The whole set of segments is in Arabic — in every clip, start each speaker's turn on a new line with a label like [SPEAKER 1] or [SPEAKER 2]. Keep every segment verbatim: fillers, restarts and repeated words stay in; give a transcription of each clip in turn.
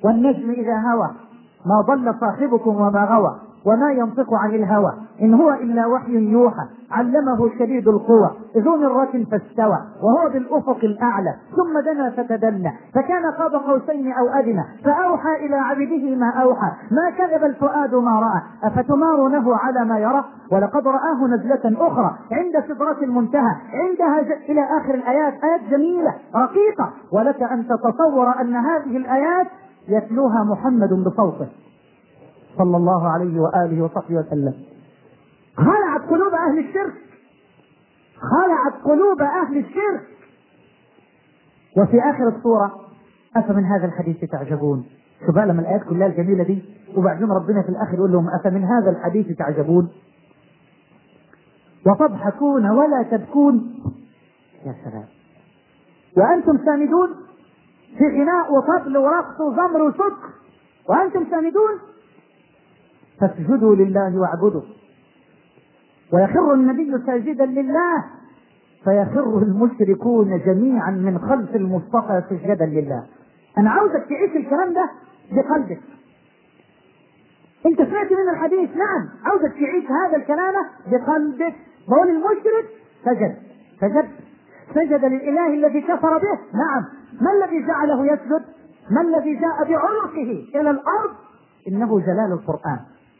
[SPEAKER 1] والنجم إذا هوى ما ضل صاحبكم وما غوى وما ينطق عن الهوى إن هو إلا وحي يوحى علمه شديد القوى ذو مرة فاستوى وهو بالأفق الأعلى ثم دنا فتدلى فكان قاب قوسين أو أدنى فأوحى إلى عبده ما أوحى ما كذب الفؤاد ما رأى أفتمارونه على ما يرى ولقد رآه نزلة أخرى عند سدرة المنتهى عندها ج... إلى آخر الآيات. آيات جميلة رقيقة ولك أن تتصور أن هذه الآيات يتلوها محمد بصوته صلى الله عليه وآله وصحبه وسلم. خلعت قلوب أهل الشرك خلعت قلوب أهل الشرك. وفي آخر السورة أفمن هذا الحديث تعجبون. شوف لما الآيات كلها الجميلة دي وبعدين ربنا في الآخر يقول لهم أفمن هذا الحديث تعجبون وتضحكون ولا تبكون. يا سلام. وأنتم سامدون في غناء وطبل ورقص وزمر وسكر وأنتم سامدون فاسجدوا لله واعبدوا. ويخر النبي ساجدا لله فيخر المشركون جميعا من خلف المصطفى سجدا لله. انا عاوزك تعيش الكلام ده بقلبك. انت سمعت من الحديث؟ نعم. عاوزك تعيش هذا الكلام بقلبك. بقول المشرك سجد سجد سجد للاله الذي كفر به. نعم. ما الذي جعله يسجد؟ ما الذي جاء بعنقه الى الارض؟ انه جلال القرآن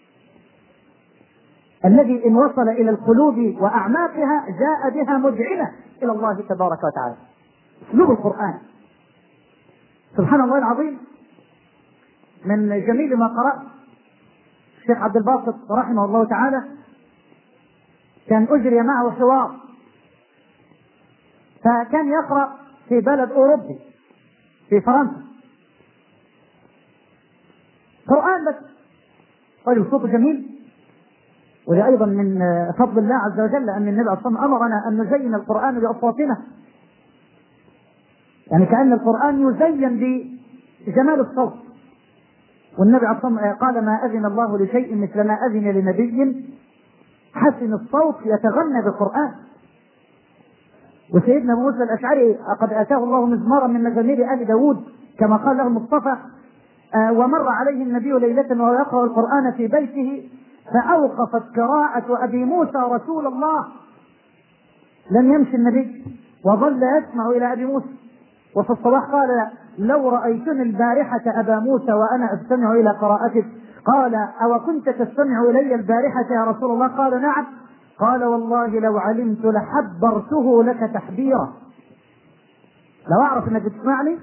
[SPEAKER 1] الذي إن وصل إلى القلوب وأعماقها جاء بها مذعنة إلى الله تبارك وتعالى. اسلوب القرآن سبحان الله العظيم. من جميل ما قرأت الشيخ عبد الباسط رحمه الله تعالى كان أجري معه حوار فكان يقرأ في بلد أوروبي في فرنسا قرآن بس رجل صوته جميل. وده أيضا من فضل الله عز وجل أن النبي صلى الله عليه وسلم أمرنا أن نزين القرآن بأصواتنا. يعني كأن القرآن يزين بجمال الصوت. والنبي عليه الصلاة والسلام قال ما أذن الله لشيء مثل ما أذن لنبي حسن الصوت يتغنى بالقرآن. وسيدنا أبو موسى الأشعري قد آتاه الله مزمارا من مزامير آل داود كما قال له المصطفى. ومر عليه النبي ليلة وهو يقرأ القرآن في بيته فأوقفت قراءة أبي موسى رسول الله. لم يمشي النبي وظل يسمع إلى أبي موسى. وفي الصباح قال لو رأيتني البارحة أبا موسى وأنا أستمع إلى قراءتك. قال أو كنت تستمع إلي البارحة يا رسول الله؟ قال نعم. قال والله لو علمت لحبرته لك تحبيرا. لو أعرف أنك تسمعني.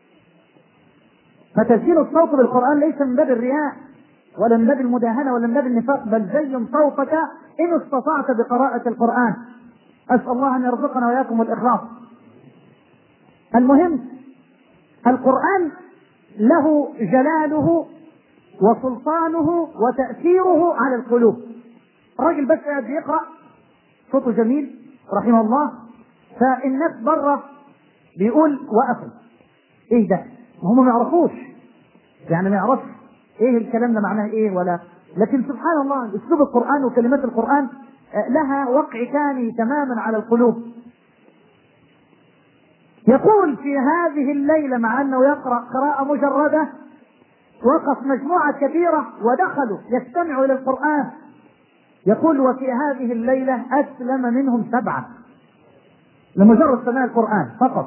[SPEAKER 1] فتسجيل الصوت بالقرآن ليس من باب الرياء ولا من باب المداهنة ولا من باب النفاق بل زين صوتك إن استطعت بقراءة القرآن. أسأل الله أن يرزقنا وإياكم الإخلاص. المهم القرآن له جلاله وسلطانه وتأثيره على القلوب. الراجل بس قاعد يقرأ صوته جميل رحمه الله فالناس بره بيقول وقفوا ايه ده؟ هم ما يعرفوش يعني ما يعرفش ايه الكلام ده معناه ايه ولا. لكن سبحان الله اسلوب القرآن وكلمات القرآن لها وقع ثاني تماما على القلوب. يقول في هذه الليلة مع انه يقرأ قراءة مجردة وقف مجموعة كبيرة ودخلوا يستمعوا الى القرآن. يقول وفي هذه الليلة اسلم منهم سبعة لمجرد سماع القرآن فقط.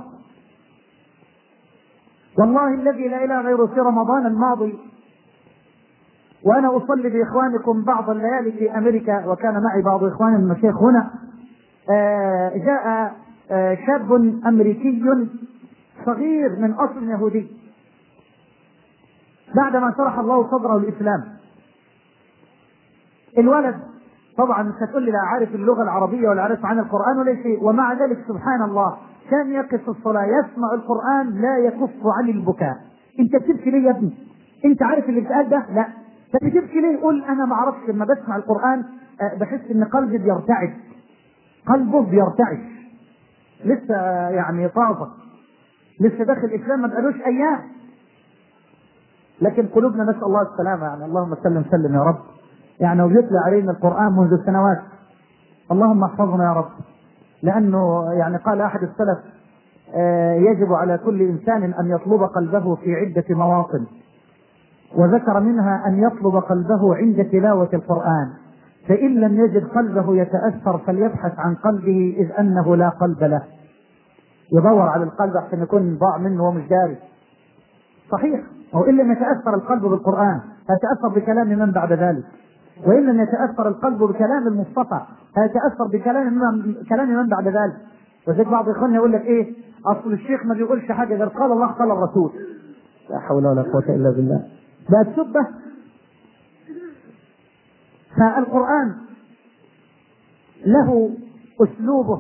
[SPEAKER 1] والله الذي لا اله غيره في رمضان الماضي وانا اصلي باخوانكم بعض الليالي في امريكا وكان معي بعض اخوان المشايخ هنا جاء شاب امريكي صغير من اصل يهودي بعدما شرح الله صدره الاسلام. الولد طبعا مش هتقول لي لا عارف اللغه العربيه ولا عارف عن القران ولا شيء ومع ذلك سبحان الله كان يقف في الصلاه يسمع القران لا يكف عن البكاء. انت بتبكي ليه يا ابني؟ انت عارف اللي بتقال ده؟ لا. انت بتبكي ليه؟ يقول انا ما اعرفش لما بسمع القران بحس ان قلبي بيرتعد. قلبه بيرتعش لسه يعني طازه لسه داخل الاسلام ما بقالوش ايام لكن قلوبنا نسال الله السلامه. يعني اللهم سلم سلم يا رب. يعني ويتلى علينا القرآن منذ سنوات اللهم احفظنا يا رب. لأنه يعني قال أحد السلف يجب على كل إنسان أن يطلب قلبه في عدة مواطن وذكر منها أن يطلب قلبه عند تلاوة القرآن، فإن لم يجد قلبه يتأثر فليبحث عن قلبه إذ أنه لا قلب له. يدور على القلب عشان يكون ضاع منه ومش داري. صحيح، وإن لم يتأثر القلب بالقرآن هيتأثر بكلام من بعد ذلك، وإن لم يتأثر القلب بكلام المصطفى هيتأثر بكلام من كلام من بعد ذلك. وذلك بعض إخواننا يقول لك إيه، أصل الشيخ ما بيقولش حاجة غير قال الله قال الرسول. لا حول ولا قوة إلا بالله. بقت شبه. فالقرآن له أسلوبه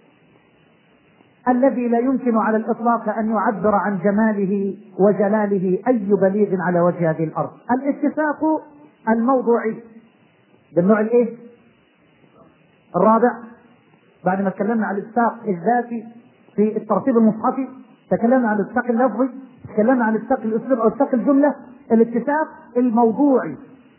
[SPEAKER 1] الذي لا يمكن على الإطلاق أن يعبر عن جماله وجلاله أي بليغ على وجه هذه الأرض. الاتفاق الموضوعي بالنوع الإيه؟ الرابع. بعد ما تكلمنا عن الاتفاق الذاتي في الترتيب المصحفي، تكلمنا عن الاتفاق اللفظي، تكلمنا عن اتفاق الأسلوب أو اتفاق الجملة. الاتفاق الموضوعي،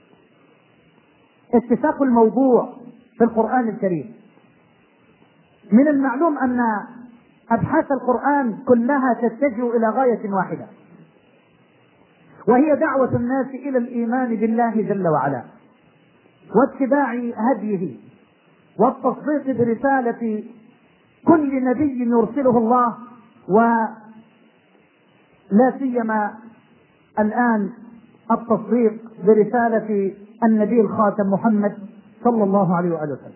[SPEAKER 1] اتفاق الموضوع في القرآن الكريم. من المعلوم أن أبحاث القرآن كلها تتجه إلى غاية واحدة، وهي دعوة الناس إلى الإيمان بالله جل وعلا واتباع هديه والتصديق برسالة كل نبي يرسله الله، ولا سيما الآن التصديق برسالة النبي الخاتم محمد صلى الله عليه وآله وسلم.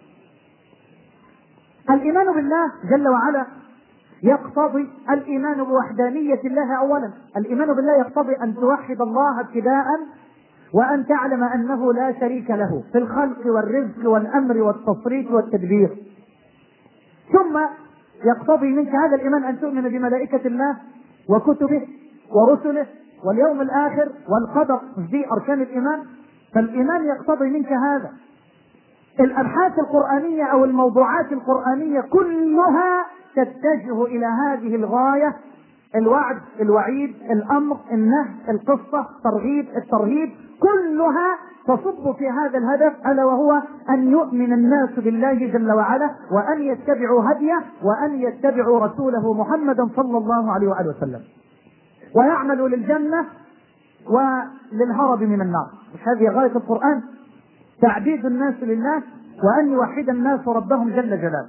[SPEAKER 1] الإيمان بالله جل وعلا يقتضي الإيمان بوحدانية الله أولا. الإيمان بالله يقتضي أن توحد الله ابتداء، وأن تعلم أنه لا شريك له في الخلق والرزق والأمر والتصريف والتدبير. ثم يقتضي منك هذا الإيمان أن تؤمن بملائكة الله وكتبه ورسله واليوم الآخر والقدر، دي أركان الإيمان. فالإيمان يقتضي منك هذا. الأبحاث القرآنية أو الموضوعات القرآنية كلها تتجه إلى هذه الغاية: الوعد، الوعيد، الأمر، النهي، القصة، الترغيب، الترهيب، كلها تصب في هذا الهدف، ألا وهو أن يؤمن الناس بالله جل وعلا، وأن يتبعوا هديه، وأن يتبعوا رسوله محمدا صلى الله عليه وآله وسلم، ويعملوا للجنة وللهرب من النار. مش هذه غاية القرآن؟ تعبيد الناس لله وأن يوحد الناس ربهم جل جلاله.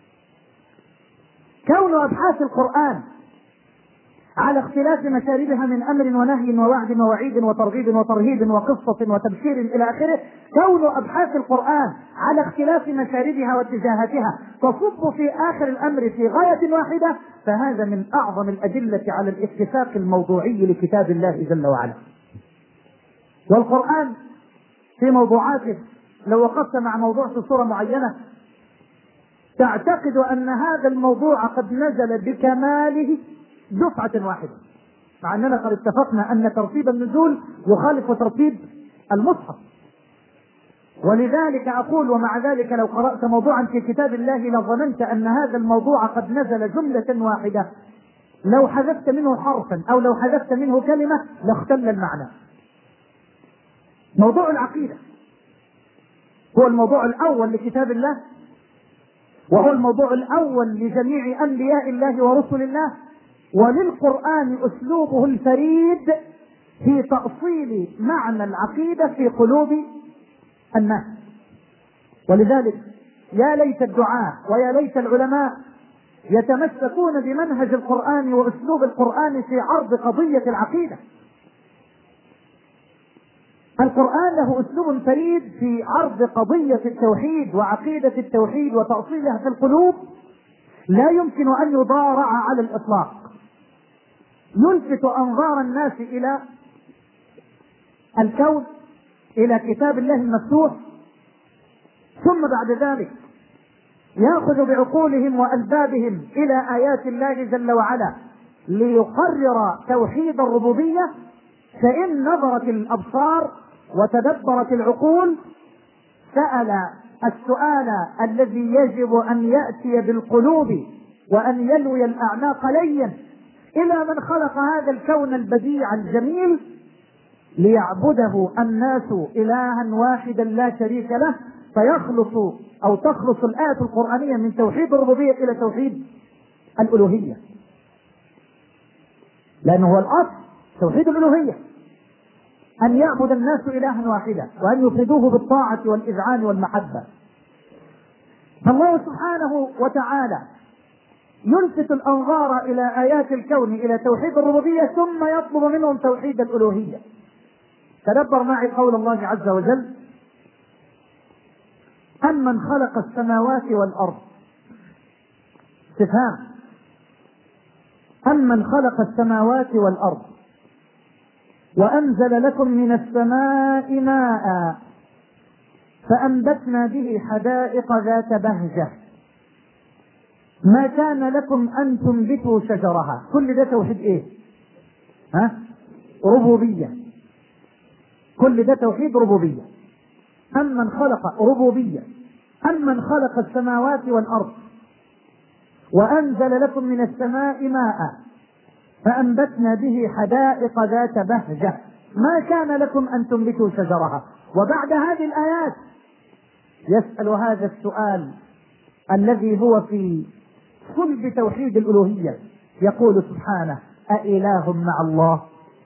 [SPEAKER 1] كون أبحاث القرآن على اختلاف مشاربها من أمر ونهي ووعد ووعيد وترغيب وترهيب وقصة وتبشير إلى آخره، كون أبحاث القرآن على اختلاف مشاربها واتجاهاتها تصب في آخر الأمر في غاية واحدة، فهذا من أعظم الأدلة على الاتفاق الموضوعي لكتاب الله جل وعلا. والقرآن في موضوعاته لو وقفت مع موضوع في صورة معينة تعتقد أن هذا الموضوع قد نزل بكماله دفعة واحدة، مع أننا قد اتفقنا أن ترتيب النزول يخالف ترتيب المصحف. ولذلك أقول ومع ذلك لو قرأت موضوعا في كتاب الله لظننت أن هذا الموضوع قد نزل جملة واحدة، لو حذفت منه حرفا أو لو حذفت منه كلمة لاختل المعنى. موضوع العقيدة هو الموضوع الأول لكتاب الله، وهو الموضوع الأول لجميع أنبياء الله ورسل الله، وللقرآن أسلوبه الفريد في تأصيل معنى العقيدة في قلوب الناس. ولذلك يا ليت الدعاة ويا ليت العلماء يتمسكون بمنهج القرآن وأسلوب القرآن في عرض قضية العقيدة. القرآن له أسلوب فريد في عرض قضية التوحيد وعقيدة التوحيد وتأصيلها في القلوب، لا يمكن أن يضارع على الإطلاق. يلفت أنظار الناس إلى الكون، إلى كتاب الله المفتوح، ثم بعد ذلك يأخذ بعقولهم وألبابهم إلى آيات الله جل وعلا ليقرر توحيد الربوبية. فإن نظرت الأبصار وتدبرت العقول سأل السؤال الذي يجب أن يأتي بالقلوب وأن يلوي الأعناق ليا إلى من خلق هذا الكون البديع الجميل ليعبده الناس إلها واحدا لا شريك له، فيخلص أو تخلص الآية القرآنية من توحيد الربوبية إلى توحيد الألوهية، لأنه هو الأصل توحيد الألوهية. أن يعبد الناس إلها واحدا وأن يفردوه بالطاعة والإذعان والمحبة. فالله سبحانه وتعالى يلفت الأنظار إلى آيات الكون إلى توحيد الربوبية ثم يطلب منهم توحيد الألوهية. تدبر معي قول الله عز وجل: أمن خلق السماوات والأرض. استفهام. أمن خلق السماوات والأرض وأنزل لكم من السماء ماء فأنبتنا به حدائق ذات بهجة ما كان لكم أن تنبتوا شجرها. كل ده توحيد إيه؟ ها؟ ربوبية. كل ده توحيد ربوبية. أمن خلق ربوبية. أمن خلق السماوات والأرض وأنزل لكم من السماء ماء فأنبتنا به حدائق ذات بهجة ما كان لكم أن تنبتوا شجرها. وبعد هذه الآيات يسأل هذا السؤال الذي هو في صلب توحيد الألوهية، يقول سبحانه: أإله مع الله؟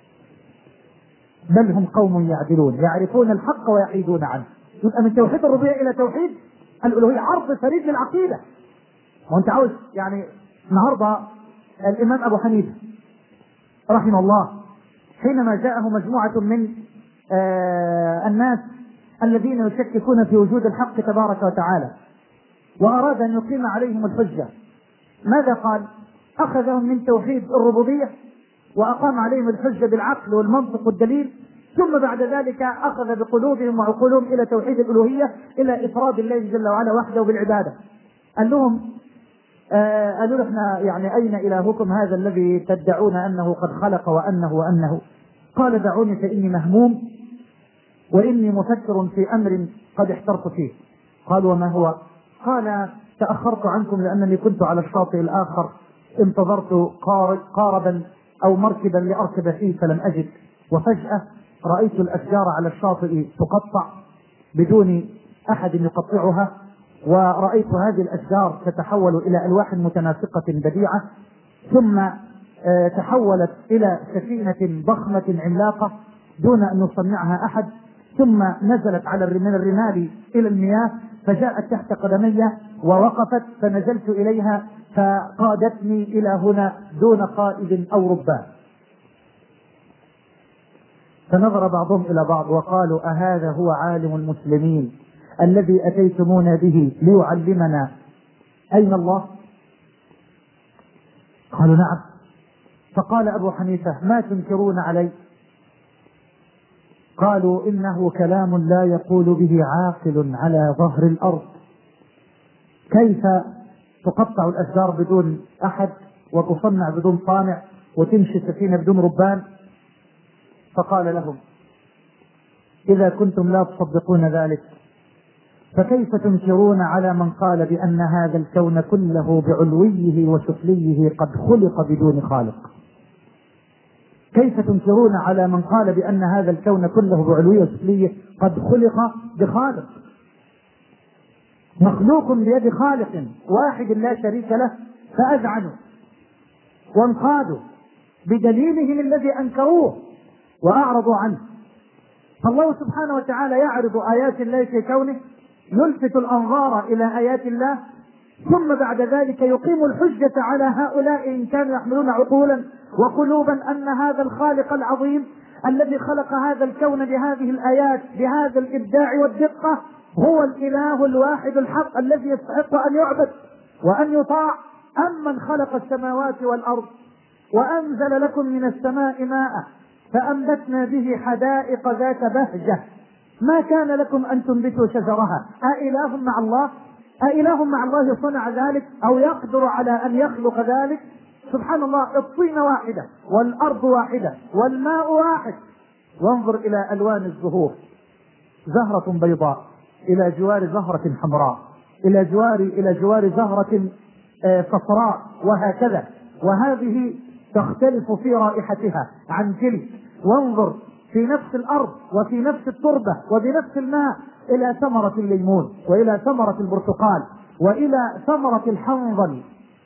[SPEAKER 1] بل هم قوم يعدلون يعرفون الحق ويحيدون عنه. يبقى من توحيد الربوبية إلى توحيد الألوهية عرض فريد للعقيدة. وأنت عاوز يعني النهارده الإمام أبو حنيفة رحمه الله حينما جاءه مجموعة من آه الناس الذين يشككون في وجود الحق تبارك وتعالى وأراد أن يقيم عليهم الحجة، ماذا قال؟ أخذهم من توحيد الربوبية وأقام عليهم الحجة بالعقل والمنطق والدليل، ثم بعد ذلك أخذ بقلوبهم وعقولهم إلى توحيد الألوهية، إلى إفراد الله جل وعلا وحده بالعبادة. قال لهم آه قالوا له: احنا يعني أين إلهكم هذا الذي تدعون أنه قد خلق وأنه وأنه؟ قال: دعوني فإني مهموم وإني مفكر في أمر قد احترت فيه. قالوا: وما هو؟ قال: تأخرت عنكم لأنني كنت على الشاطئ الآخر، انتظرت قاربا أو مركبا لأركب فيه فلم أجد، وفجأة رأيت الأشجار على الشاطئ تقطع بدون أحد يقطعها، ورأيت هذه الأشجار تتحول إلى ألواح متناسقة بديعة، ثم تحولت إلى سفينة ضخمة عملاقة دون أن يصنعها أحد، ثم نزلت على من الرمال إلى المياه فجاءت تحت قدمي ووقفت، فنزلت إليها فقادتني إلى هنا دون قائد أو ربان. فنظر بعضهم إلى بعض وقالوا: أهذا هو عالم المسلمين الذي أتيتمونا به ليعلمنا أين الله؟ قالوا: نعم. فقال أبو حنيفة: ما تنكرون عليه؟ قالوا: إنه كلام لا يقول به عاقل على ظهر الأرض. كيف تقطع الأشجار بدون أحد وتصنع بدون صانع وتمشي السفينة بدون ربان؟ فقال لهم: إذا كنتم لا تصدقون ذلك فكيف تنكرون على من قال بأن هذا الكون كله بعلويه وسفليه قد خلق بدون خالق؟ كيف تنكرون على من قال بأن هذا الكون كله بعلويه وسفليه قد خلق بخالق؟ مخلوق بيد خالق واحد لا شريك له، فأذعنوا وانقادوا بدليلهم الذي أنكروه وأعرضوا عنه. فالله سبحانه وتعالى يعرض آيات الله في كونه، يلفت الأنظار إلى آيات الله، ثم بعد ذلك يقيم الحجة على هؤلاء إن كانوا يحملون عقولا وقلوبا أن هذا الخالق العظيم الذي خلق هذا الكون بهذه الآيات بهذا الإبداع والدقة هو الإله الواحد الحق الذي يستحق أن يعبد وأن يطاع. أمن خلق السماوات والأرض وأنزل لكم من السماء ماء فأنبتنا به حدائق ذات بهجة ما كان لكم أن تنبتوا شجرها. أإله مع الله؟ أإله مع الله صنع ذلك أو يقدر على أن يخلق ذلك؟ سبحان الله. الطين واحدة والأرض واحدة والماء واحد. وانظر إلى ألوان الزهور، زهرة بيضاء إلى جوار زهرة حمراء إلى جوار إلى جوار زهرة صفراء وهكذا، وهذه تختلف في رائحتها عن تلك. وانظر في نفس الأرض وفي نفس التربة وبنفس الماء إلى ثمرة الليمون وإلى ثمرة البرتقال وإلى ثمرة الحنظل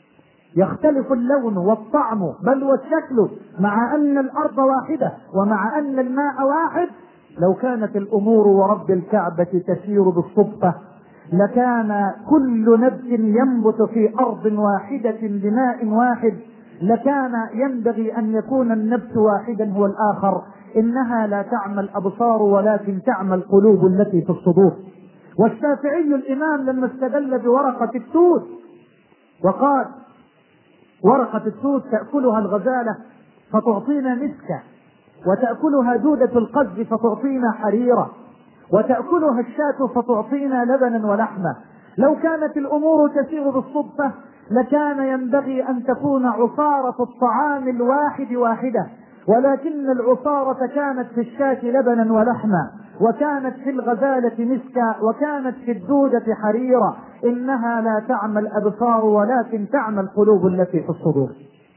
[SPEAKER 1] يختلف اللون والطعم بل والشكل، مع أن الأرض واحدة ومع أن الماء واحد. لو كانت الأمور ورب الكعبة تسير بالصدفة لكان كل نبت ينبت في أرض واحدة بماء واحد، لكان ينبغي أن يكون النبت واحدا هو الآخر. إنها لا تعمى الأبصار ولكن تعمى القلوب التي في الصدور. والشافعي الإمام لما استدل بورقة التوت وقال: ورقة التوت تأكلها الغزالة فتعطينا مسكة، وتأكلها دودة القز فتعطينا حريرة، وتأكلها الشاة فتعطينا لبنا ولحما. لو كانت الأمور تسير بالصدفة لكان ينبغي أن تكون عصارة الطعام الواحد واحدة، ولكن العصارة كانت في الشاة لبنا ولحما، وكانت في الغزالة مسكا، وكانت في الدودة حريرة. إنها لا تعمى الأبصار ولكن تعمى القلوب التي في الصدور.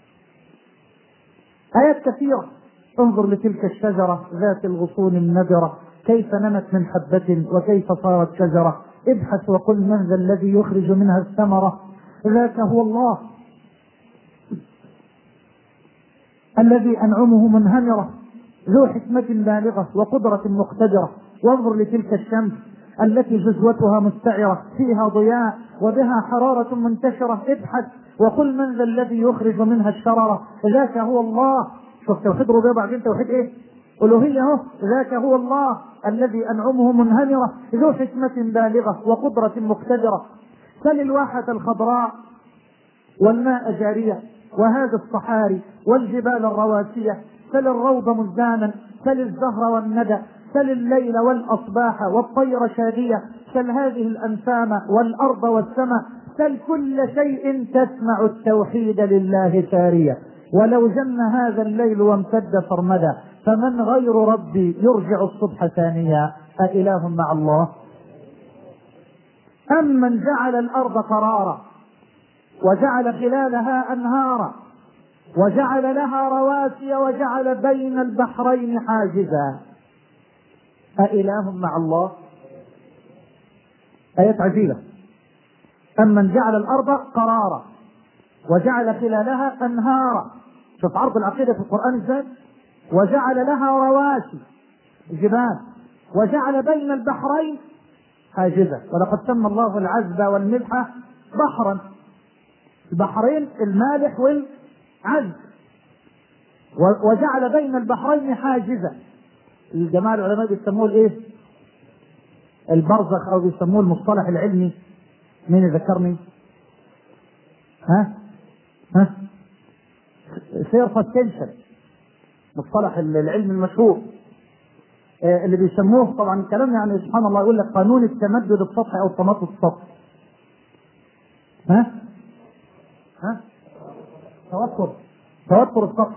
[SPEAKER 1] آيات كثيرة. انظر لتلك الشجرة ذات الغصون النضرة كيف نمت من حبة وكيف صارت شجرة. ابحث وقل من ذا الذي يخرج منها الثمرة، ذاك هو الله الذي أنعمه منهمرة ذو حكمة بالغة وقدرة مقتدرة. وانظر لتلك الشمس التي جزوتها مستعرة فيها ضياء وبها حرارة منتشرة. ابحث وقل من ذا الذي يخرج منها الشررة، ذاك هو الله. شوف توحيد ربيع بعدين توحيد ايه؟ ألوهية. ذاك هو الله الذي أنعمه منهمرة ذو حكمة بالغة وقدرة مقتدرة. سل الواحة الخضراء والماء جارية وهذا الصحاري والجبال الرواسية، سل الروض مزدانا، سل الزهر والندى، سل الليل والأصباح والطير شادية، سل هذه الأنسام والأرض والسماء، سل كل شيء تسمع التوحيد لله سارية. ولو جن هذا الليل وامتد سرمدا فمن غير ربي يرجع الصبح ثانيا. أإله مع الله؟ أمن جعل الأرض قرارا وجعل خلالها أنهارا وجعل لها رواسي وجعل بين البحرين حاجزا. أإله مع الله؟ آيات عجيبة. أمن جعل الأرض قرارا وجعل خلالها أنهارا. شوف عرض العقيدة في القرآن ازاي. وجعل لها رواسي جبال وجعل بين البحرين حاجزا. ولقد سمى الله العذب والملح بحرا. البحرين المالح والعذب. وجعل بين البحرين حاجزا. الجماعة العلماء بيسموه الايه؟ البرزخ، او بيسموه المصطلح العلمي. مين يذكرني؟ ها ها سيرفاسكنشن، مصطلح العلم المشهور آه اللي بيسموه طبعا الكلام يعني سبحان الله يقول لك قانون التمدد السطحي او التمطط السطحي. ها ها توتر توتر السطح.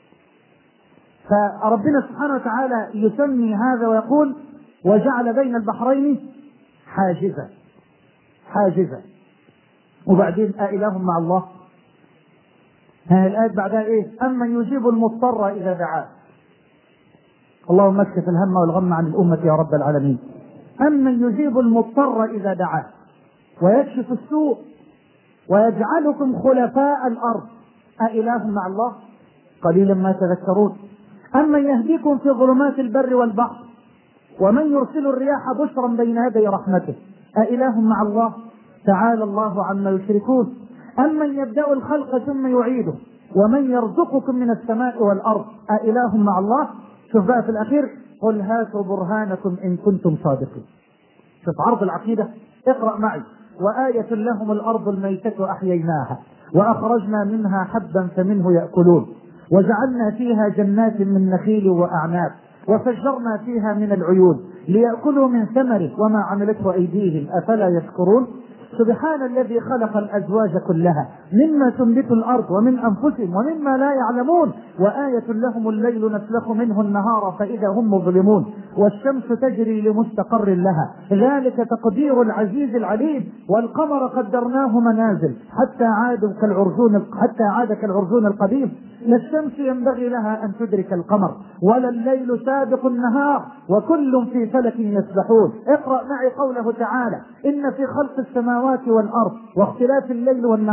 [SPEAKER 1] فربنا سبحانه وتعالى يسمي هذا ويقول وجعل بين البحرين حاجزا حاجزا. وبعدين أإله مع الله؟ ها الآية بعدها ايه؟ أمن يجيب المضطر إذا دعاه. اللهم اكشف الهم والغم عن الأمة يا رب العالمين. أمن يجيب المضطر إذا دعاه ويكشف السوء ويجعلكم خلفاء الأرض. أإله مع الله؟ قليلا ما تذكرون. أمن يهديكم في ظلمات البر والبحر ومن يرسل الرياح بشرا بين يدي رحمته. أإله مع الله؟ تعالى الله عما يشركون. أمن يبدأ الخلق ثم يعيده ومن يرزقكم من السماء والأرض. أإله مع الله؟ شوف بقى في الأخير قل هاتوا برهانكم إن كنتم صادقين. شوف عرض العقيدة. اقرأ معي. وآية لهم الأرض الميتة أحييناها وأخرجنا منها حبا فمنه يأكلون وجعلنا فيها جنات من نخيل وأعناب وفجرنا فيها من العيون ليأكلوا من ثمره وما عملته أيديهم أفلا يشكرون. سبحان الذي خلق الأزواج كلها مما تنبت الأرض ومن أنفسهم ومما لا يعلمون وآية لهم الليل نسلخ منه النهار فإذا هم مظلمون والشمس تجري لمستقر لها ذلك تقدير العزيز العليم والقمر قدرناه منازل حتى عاد كالعرجون حتى عاد كالعرجون القديم لا الشمس ينبغي لها أن تدرك القمر ولا الليل سابق النهار وكل في فلك يسبحون. اقرأ معي قوله تعالى إن في خلق السماوات والأرض واختلاف الليل والنهار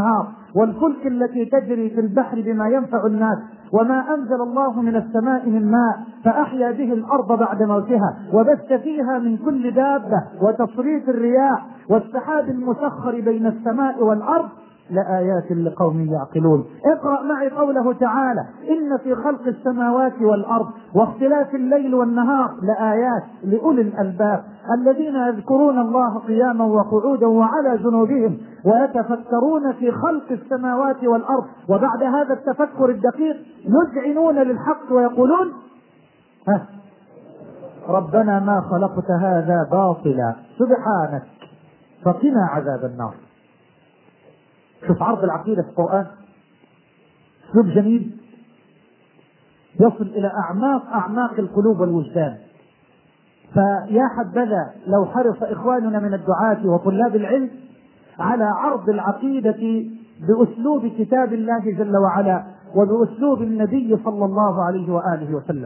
[SPEAKER 1] والفلك التي تجري في البحر بما ينفع الناس، وما أنزل الله من السماء من ماء فأحيا به الأرض بعد موتها وبث فيها من كل دابة وتصريف الرياح والسحاب المسخر بين السماء والأرض لآيات لقوم يعقلون. اقرأ معي قوله تعالى: إن في خلق السماوات والأرض واختلاف الليل والنهار لآيات لأولي الألباب الذين يذكرون الله قياما وقعودا وعلى جنوبهم ويتفكرون في خلق السماوات والأرض. وبعد هذا التفكر الدقيق يذعنون للحق ويقولون: ها ربنا ما خلقت هذا باطلا سبحانك فقنا عذاب النار. شوف عرض العقيدة في القرآن، اسلوب جميل يصل إلى أعماق أعماق القلوب والوجدان. فيا حبذا لو حرص إخواننا من الدعاة وطلاب العلم على عرض العقيدة بأسلوب كتاب الله جل وعلا وبأسلوب النبي صلى الله عليه وآله وسلم.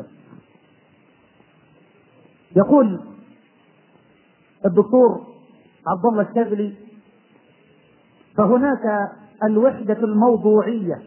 [SPEAKER 1] يقول الدكتور عبد الله الشاذلي: فهناك الوحدة الموضوعية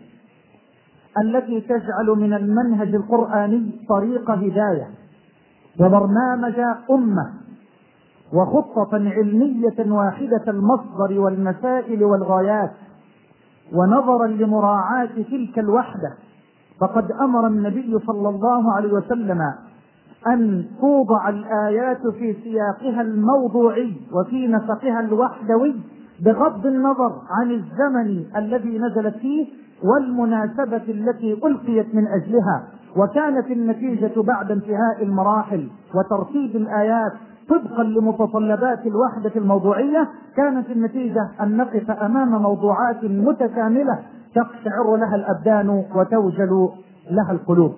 [SPEAKER 1] التي تجعل من المنهج القرآني طريق هداية وبرنامج أمة وخطة علمية واحدة المصدر والمسائل والغايات. ونظرا لمراعاة تلك الوحدة فقد أمر النبي صلى الله عليه وسلم أن توضع الآيات في سياقها الموضوعي وفي نسقها الوحدوي بغض النظر عن الزمن الذي نزلت فيه والمناسبة التي ألقيت من أجلها. وكانت النتيجة بعد انتهاء المراحل وترتيب الآيات طبقا لمتطلبات الوحدة الموضوعية، كانت النتيجة أن نقف أمام موضوعات متكاملة تقشعر لها الأبدان وتوجل لها القلوب.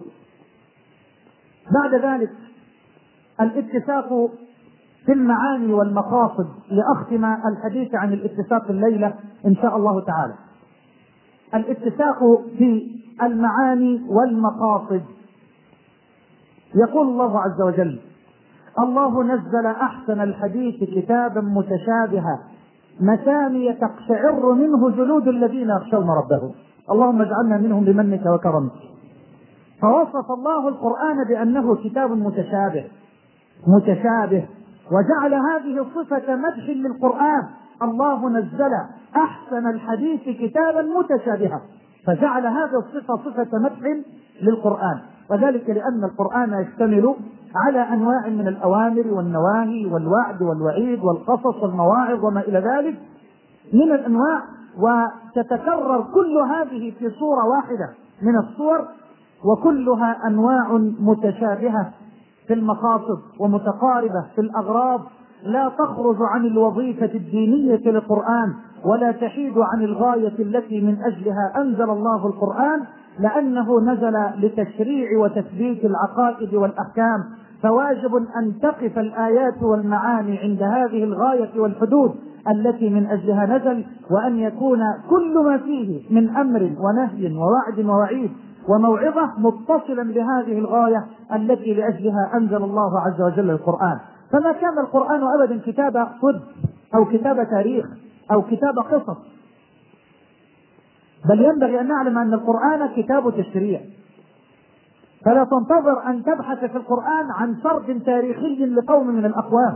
[SPEAKER 1] بعد ذلك الاتساق في المعاني والمقاصد، لأختم الحديث عن الاتساق الليلة إن شاء الله تعالى. الاتساق في المعاني والمقاصد. يقول الله عز وجل: الله نزل أحسن الحديث كتابا متشابها مثانية تقشعر منه جلود الذين يخشون ربهم. اللهم اجعلنا منهم بمنك وكرمك. فوصف الله القرآن بأنه كتاب متشابه متشابه وجعل هذه صفة مدح للقرآن. الله نزل أحسن الحديث كتابا متشابها، فجعل هذه الصفة صفة مدح للقرآن، وذلك لأن القرآن يشتمل على أنواع من الأوامر والنواهي والوعد والوعيد والقصص والمواعظ وما إلى ذلك من الأنواع، وتتكرر كل هذه في صورة واحدة من الصور، وكلها أنواع متشابهة في المقاصد ومتقاربة في الأغراض، لا تخرج عن الوظيفة الدينية للقرآن ولا تحيد عن الغاية التي من أجلها أنزل الله القرآن، لأنه نزل لتشريع وتثبيت العقائد والأحكام. فواجب أن تقف الآيات والمعاني عند هذه الغاية والحدود التي من أجلها نزل، وأن يكون كل ما فيه من أمر ونهي ووعد ووعيد وموعظة متصلا بهذه الغاية التي لأجلها أنزل الله عز وجل القرآن. فما كان القرآن أبدا كتاب طب أو كتاب تاريخ أو كتاب قصص، بل ينبغي أن نعلم أن القرآن كتاب تشريع. فلا تنتظر أن تبحث في القرآن عن سرد تاريخي لقوم من الأقوام،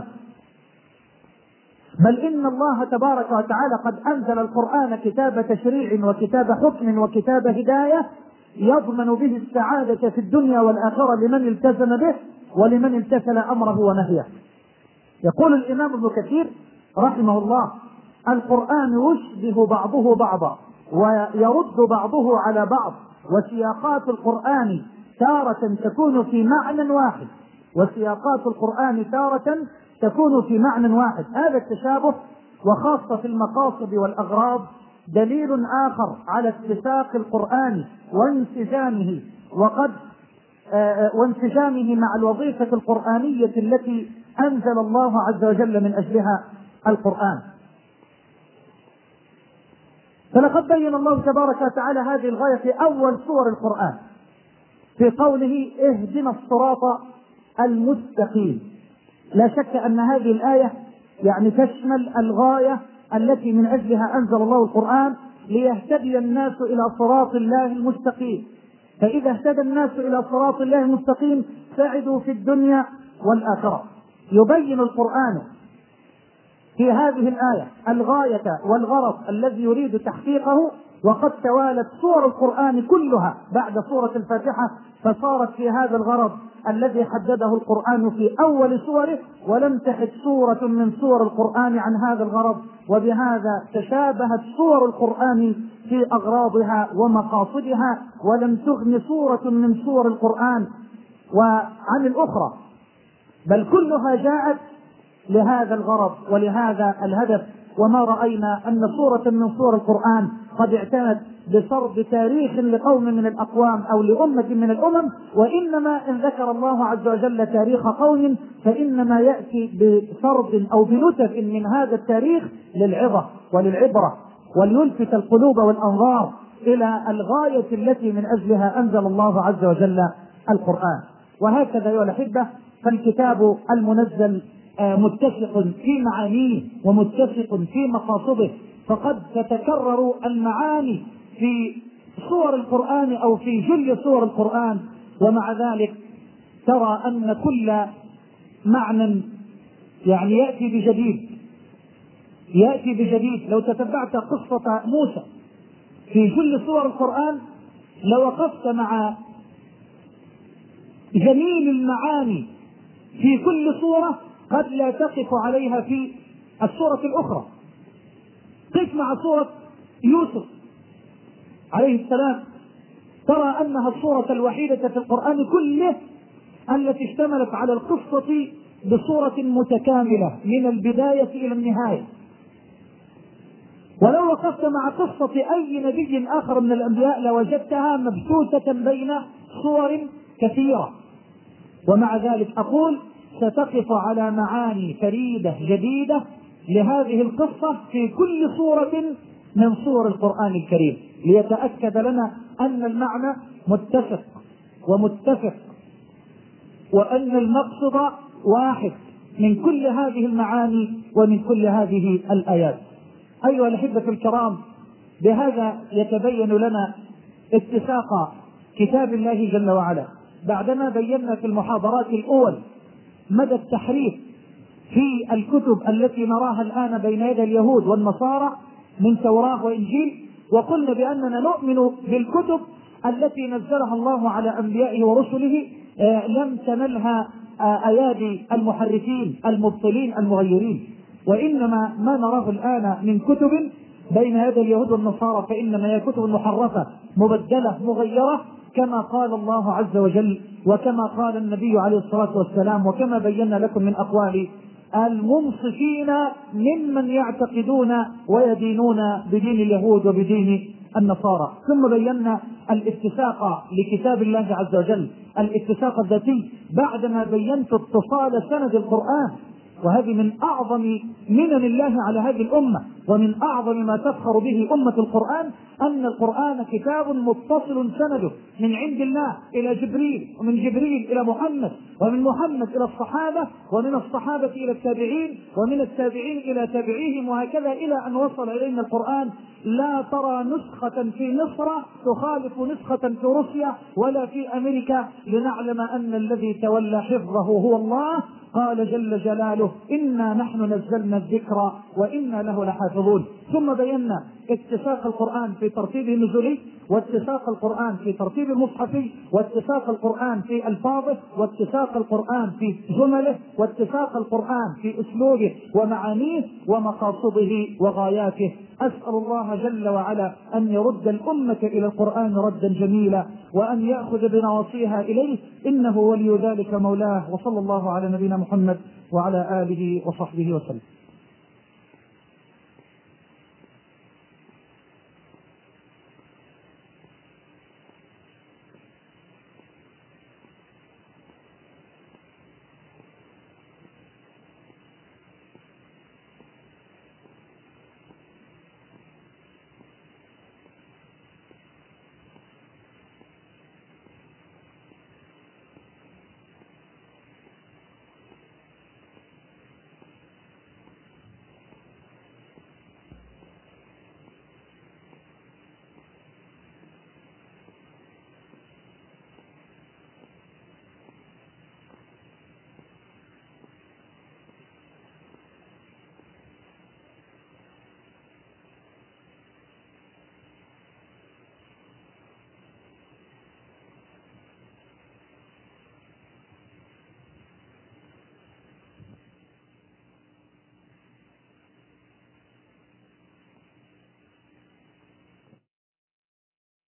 [SPEAKER 1] بل إن الله تبارك وتعالى قد أنزل القرآن كتاب تشريع وكتاب حكم وكتاب هداية يضمن به السعادة في الدنيا والآخرة لمن التزم به ولمن امتثل أمره ونهيه. يقول الإمام ابن كثير رحمه الله: القرآن يشبه بعضه بعضا ويرد بعضه على بعض، وسياقات القرآن تارة تكون في معنى واحد وسياقات القرآن تارة تكون في معنى واحد. هذا التشابه وخاصة في المقاصد والأغراض دليل آخر على اتساق القرآن وانسجامه وقد آه وانسجامه مع الوظيفة القرآنية التي أنزل الله عز وجل من أجلها القرآن. فلقد بين الله تبارك وتعالى هذه الغاية في أول سور القرآن في قوله: اهدنا الصراط المستقيم. لا شك أن هذه الآية يعني تشمل الغاية التي من أجلها أنزل الله القرآن، ليهتدي الناس إلى صراط الله المستقيم. فإذا اهتدى الناس إلى صراط الله المستقيم سعدوا في الدنيا والآخرة. يبين القرآن في هذه الآية الغاية والغرض الذي يريد تحقيقه، وقد توالت سور القرآن كلها بعد سورة الفاتحة فصارت في هذا الغرض الذي حدده القرآن في أول سوره، ولم تحد سورة من سور القرآن عن هذا الغرض، وبهذا تشابهت سور القرآن في أغراضها ومقاصدها، ولم تغن سورة من سور القرآن وعن الأخرى، بل كلها جاءت لهذا الغرض ولهذا الهدف. وما رأينا أن سورة من سور القرآن قد اعتنت بسرد تاريخ لقوم من الأقوام أو لأمة من الأمم، وإنما إن ذكر الله عز وجل تاريخ قوم فإنما يأتي بسرد أو بنتف من هذا التاريخ للعظة وللعبرة، وليلفت القلوب والأنظار إلى الغاية التي من أجلها أنزل الله عز وجل القرآن. وهكذا أيها الأحبة فالكتاب المنزل متفق في معانيه ومتفق في مقاصده، فقد تتكرر المعاني في سور القرآن أو في جل سور القرآن، ومع ذلك ترى أن كل معنى يعني يأتي بجديد يأتي بجديد. لو تتبعت قصة موسى في جل سور القرآن لوقفت مع جميل المعاني في كل سورة قد لا تقف عليها في السورة الأخرى. قف مع سورة يوسف عليه السلام ترى أنها السورة الوحيدة في القرآن كله التي اشتملت على القصة بصورة متكاملة من البداية إلى النهاية. ولو وقفت مع قصة أي نبي آخر من الأنبياء لوجدتها مبثوثة بين صور كثيرة، ومع ذلك أقول ستقف على معاني فريدة جديدة لهذه القصة في كل صورة من صور القرآن الكريم، ليتأكد لنا أن المعنى متفق ومتفق، وأن المقصد واحد من كل هذه المعاني ومن كل هذه الآيات. أيها الأحبة الكرام، بهذا يتبين لنا اتساق كتاب الله جل وعلا، بعدما بينا في المحاضرات الأول مدى التحريف في الكتب التي نراها الآن بين يدي اليهود والنصارى من توراة وإنجيل، وقلنا بأننا نؤمن بالكتب التي نزلها الله على أنبيائه ورسله آه لم تنلها آه أيادي المحرفين المبطلين المغيرين، وإنما ما نراه الآن من كتب بين يدي اليهود والنصارى فإنما هي كتب محرفة مبدلة مغيرة، كما قال الله عز وجل وكما قال النبي عليه الصلاة والسلام، وكما بينا لكم من أقوال المنصفين ممن يعتقدون ويدينون بدين اليهود وبدين النصارى. ثم بينا الاتساق لكتاب الله عز وجل، الاتساق الذاتي، بعدما بينت اتصال سند القرآن، وهذه من أعظم منن الله على هذه الأمة، ومن أعظم ما تفخر به أمة القرآن أن القرآن كتاب متصل سنده من عند الله إلى جبريل، ومن جبريل إلى محمد، ومن محمد إلى الصحابة، ومن الصحابة إلى التابعين، ومن التابعين إلى تابعيهم، وهكذا إلى أن وصل إلينا القرآن. لا ترى نسخة في مصر تخالف نسخة في روسيا ولا في أمريكا، لنعلم أن الذي تولى حفظه هو الله. قال جل جلاله: إنا نحن نزلنا الذكر وإنا له لحافظون. ثم بينا اتساق القرآن في ترتيب نزولي، واتساق القرآن في ترتيب مصحفي، واتساق القرآن في ألفاظه، واتساق القرآن في جمله، واتساق القرآن في أسلوبه ومعانيه ومقاصده وغاياته. أسأل الله جل وعلا أن يرد الأمة إلى القرآن ردا جميلا، وأن يأخذ بنواصيها إليه، إنه ولي ذلك مولاه. وصلى الله على نبينا محمد وعلى آله وصحبه وسلم.